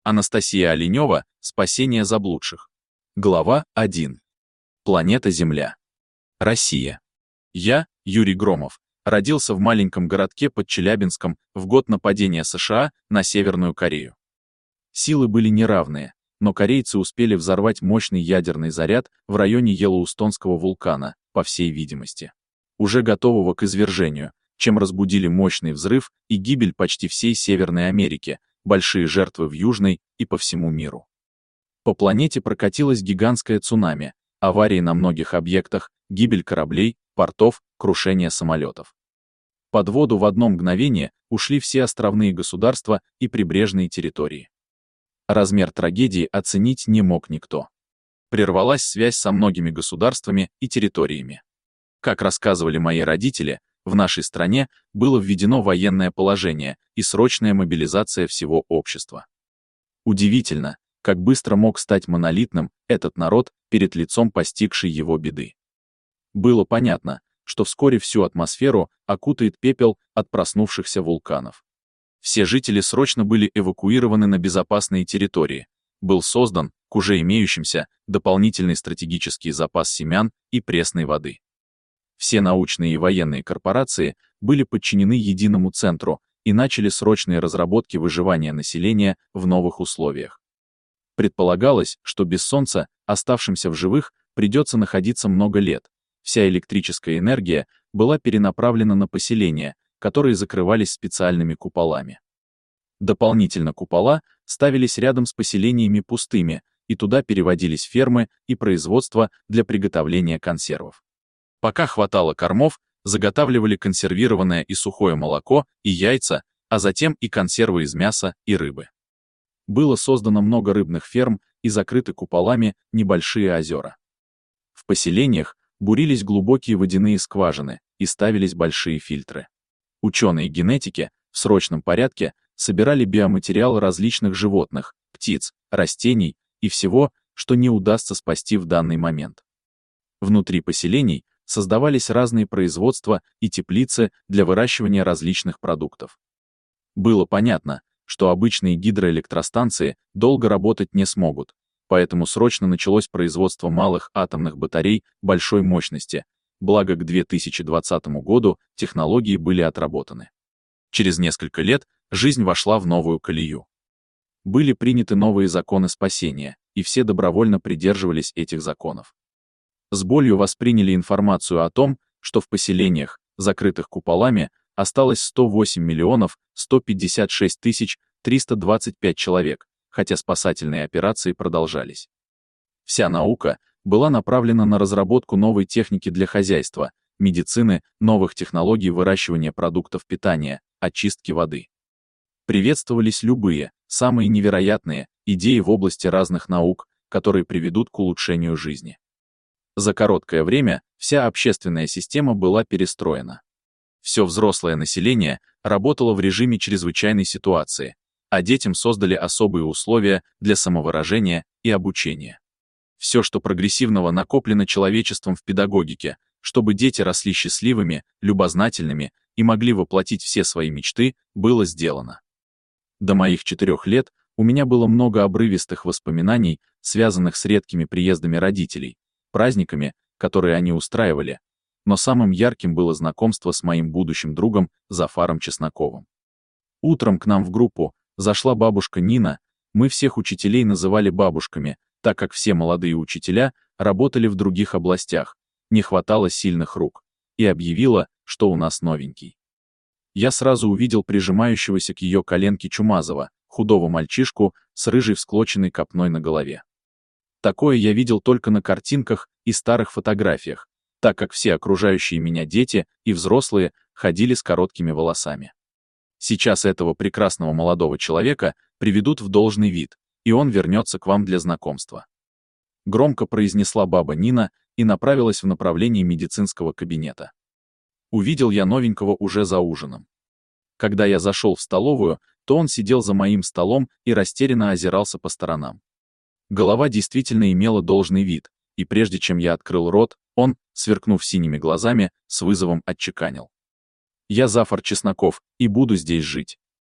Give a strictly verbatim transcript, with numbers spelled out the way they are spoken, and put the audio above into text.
Анастасия Оленева «Спасение заблудших». Глава один. Планета Земля. Россия. Я, Юрий Громов, родился в маленьком городке под Челябинском в год нападения США на Северную Корею. Силы были неравные, но корейцы успели взорвать мощный ядерный заряд в районе Йеллоустонского вулкана, по всей видимости, уже готового к извержению, чем разбудили мощный взрыв и гибель почти всей Северной Америки, большие жертвы в Южной и по всему миру. По планете прокатилось гигантское цунами, аварии на многих объектах, гибель кораблей, портов, крушение самолетов. Под воду в одно мгновение ушли все островные государства и прибрежные территории. Размер трагедии оценить не мог никто. Прервалась связь со многими государствами и территориями. Как рассказывали мои родители, в нашей стране было введено военное положение и срочная мобилизация всего общества. Удивительно, как быстро мог стать монолитным этот народ перед лицом постигшей его беды. Было понятно, что вскоре всю атмосферу окутает пепел от проснувшихся вулканов. Все жители срочно были эвакуированы на безопасные территории. Был создан, к уже имеющимся, дополнительный стратегический запас семян и пресной воды. Все научные и военные корпорации были подчинены единому центру и начали срочные разработки выживания населения в новых условиях. Предполагалось, что без Солнца оставшимся в живых придется находиться много лет. Вся электрическая энергия была перенаправлена на поселения, которые закрывались специальными куполами. Дополнительно купола ставились рядом с поселениями пустыми, и туда переводились фермы и производства для приготовления консервов. Пока хватало кормов, заготавливали консервированное и сухое молоко и яйца, а затем и консервы из мяса и рыбы. Было создано много рыбных ферм и закрыты куполами небольшие озера. В поселениях бурились глубокие водяные скважины и ставились большие фильтры. Ученые генетики в срочном порядке собирали биоматериал различных животных, птиц, растений и всего, что не удастся спасти в данный момент. Внутри поселений создавались разные производства и теплицы для выращивания различных продуктов. Было понятно, что обычные гидроэлектростанции долго работать не смогут, поэтому срочно началось производство малых атомных батарей большой мощности, благо к две тысячи двадцатому году технологии были отработаны. Через несколько лет жизнь вошла в новую колею. Были приняты новые законы спасения, и все добровольно придерживались этих законов. С болью восприняли информацию о том, что в поселениях, закрытых куполами, осталось сто восемь миллионов сто пятьдесят шесть тысяч триста двадцать пять человек, хотя спасательные операции продолжались. Вся наука была направлена на разработку новой техники для хозяйства, медицины, новых технологий выращивания продуктов питания, очистки воды. Приветствовались любые, самые невероятные, идеи в области разных наук, которые приведут к улучшению жизни. За короткое время вся общественная система была перестроена. Все взрослое население работало в режиме чрезвычайной ситуации, а детям создали особые условия для самовыражения и обучения. Все, что прогрессивного накоплено человечеством в педагогике, чтобы дети росли счастливыми, любознательными и могли воплотить все свои мечты, было сделано. До моих четырех лет у меня было много обрывистых воспоминаний, связанных с редкими приездами родителей, праздниками, которые они устраивали, но самым ярким было знакомство с моим будущим другом Зафаром Чесноковым. Утром к нам в группу зашла бабушка Нина, мы всех учителей называли бабушками, так как все молодые учителя работали в других областях, не хватало сильных рук, и объявила, что у нас новенький. Я сразу увидел прижимающегося к ее коленке Чумазова, худого мальчишку с рыжей всклоченной копной на голове. Такое я видел только на картинках и старых фотографиях, так как все окружающие меня дети и взрослые ходили с короткими волосами. Сейчас этого прекрасного молодого человека приведут в должный вид, и он вернется к вам для знакомства. Громко произнесла баба Нина и направилась в направлении медицинского кабинета. Увидел я новенького уже за ужином. Когда я зашел в столовую, то он сидел за моим столом и растерянно озирался по сторонам. Голова действительно имела должный вид, и прежде чем я открыл рот, он, сверкнув синими глазами, с вызовом отчеканил: «Я Зафар Чесноков, и буду здесь жить».